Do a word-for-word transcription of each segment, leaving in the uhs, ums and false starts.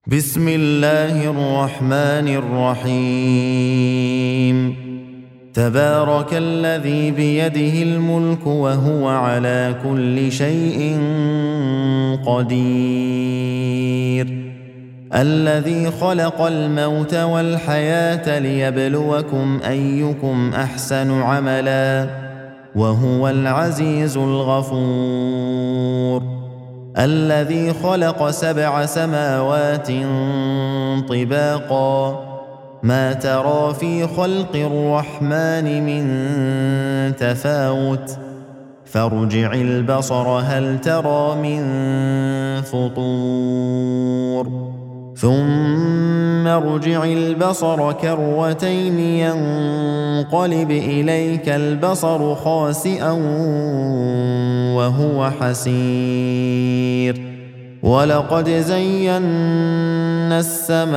بسم الله الرحمن الرحيم تبارك الذي بيده الملك وهو على كل شيء قدير الذي خلق الموت والحياة ليبلوكم أيكم أحسن عملا وهو العزيز الغفور الذي خلق سبع سماوات طباقا ما ترى في خلق الرحمن من تفاوت فارجع البصر هل ترى من فطور ثم ارجع البصر كرتين ينقلب إليك البصر خاسئا وهو حسير ولقد زينا السماء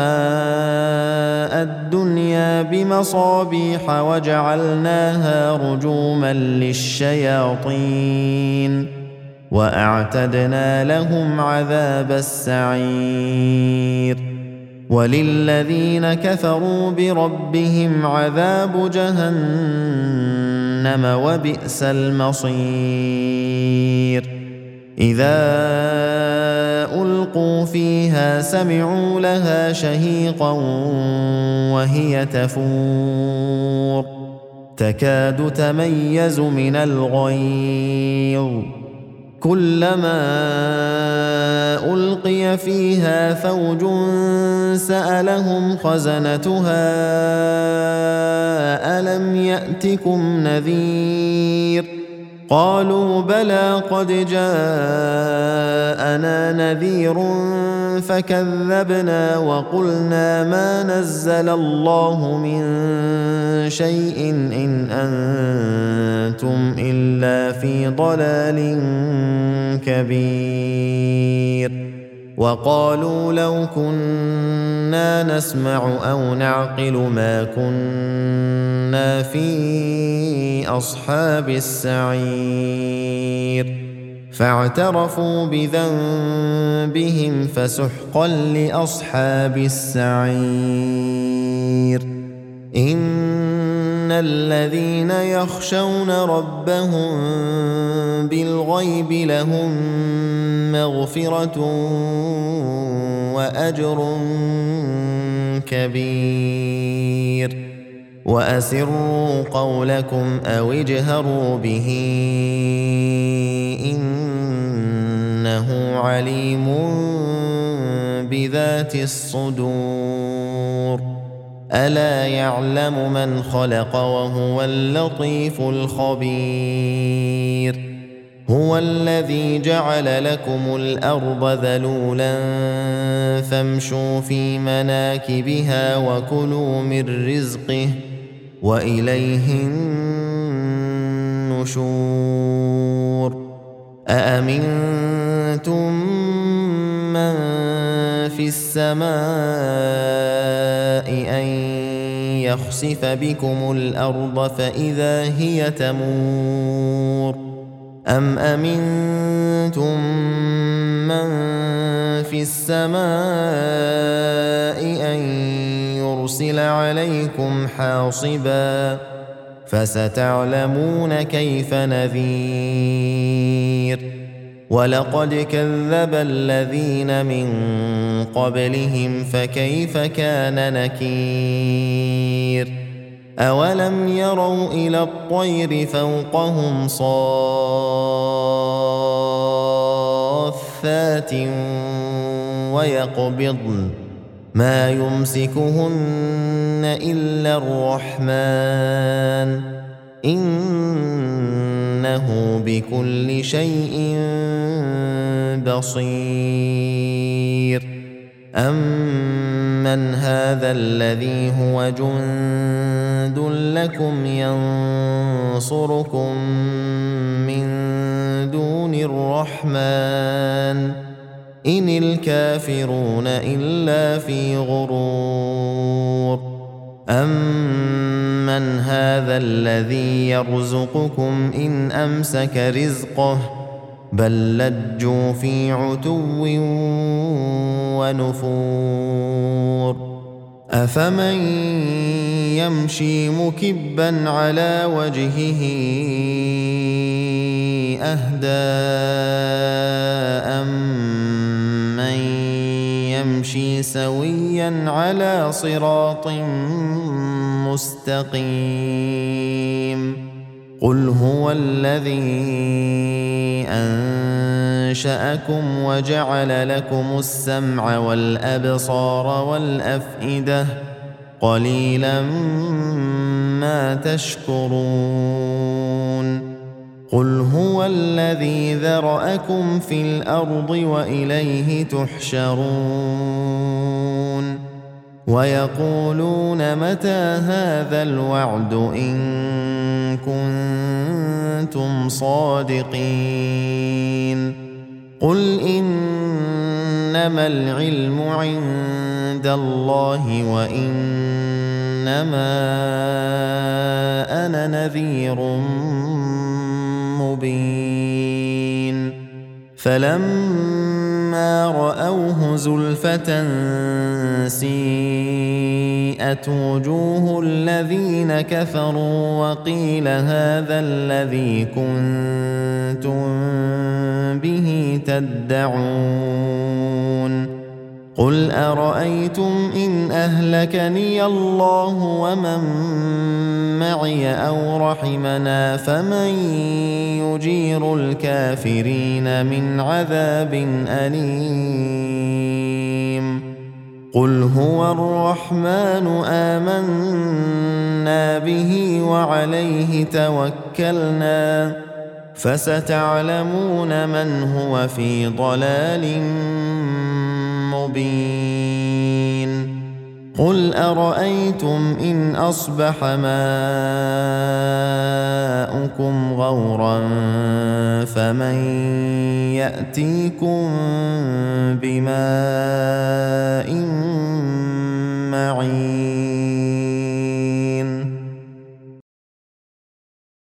الدنيا بمصابيح وجعلناها رجوما للشياطين وأعتدنا لهم عذاب السعير وللذين كفروا بربهم عذاب جهنم وبئس المصير إذا ألقوا فيها سمعوا لها شهيقا وهي تفور تكاد تميز من الغيظ كلما ألقي فيها فوج سألهم خزنتها ألم يأتكم نذير قالوا بلى قد جاءنا نذير فكذبنا وقلنا ما نزل الله من شيء إن أنتم إلا في ضلال كبير وقالوا لو كنا نسمع أو نعقل ما كنا في أصحاب السعير فاعترفوا بذنبهم فسحقا لأصحاب السعير إن الذين يخشون ربهم بالغيب لهم مغفرة وأجر كبير وأسروا قولكم أو اجهروا به إنه عليم بذات الصدور ألا يعلم من خلق وهو اللطيف الخبير هو الذي جعل لكم الأرض ذلولا فامشوا في مناكبها وكلوا من رزقه وإليه النشور أأمنتم من في السماء أن يخسف بكم الأرض فإذا هي تمور أم أمنتم من في السماء أن يرسل عليكم حاصبا فستعلمون كيف نذير ولقد كذب الذين من قبلهم فكيف كان نكير أولم يروا إلى الطير فوقهم صافات ويقبضن ما يمسكهن إلا الرحمن إنه بكل شيء بصير أمن هذا الذي هو جند لكم ينصركم من دون الرحمن إن الكافرون إلا في غرور أمن هذا الذي يرزقكم إن أمسك رزقه بل لجوا في عتو ونفور أفمن يمشي مكبا على وجهه أهدى أمن يمشي سويا على صراط مستقيم قل هو الذي أنشأكم وجعل لكم السمع والأبصار والأفئدة قليلا ما تشكرون قل هو الذي ذرأكم في الأرض وإليه تحشرون ويقولون متى هذا الوعد إن كنتم صادقين قل إنما العلم عند الله وإنما أنا نذير مبين فلما رأوه زلفة سيئت وجوه الذين كفروا وقيل هذا الذي كنتم به تدعون قل أرأيتم إن أهلكني الله ومن معي أو رحمنا فمن يجير الكافرين من عذاب أليم قل هو الرحمن آمنا به وعليه توكلنا فستعلمون من هو في ضلال مبين قل أرأيتم إن أصبح ماؤكم غورا فمن يأتيكم بماء معين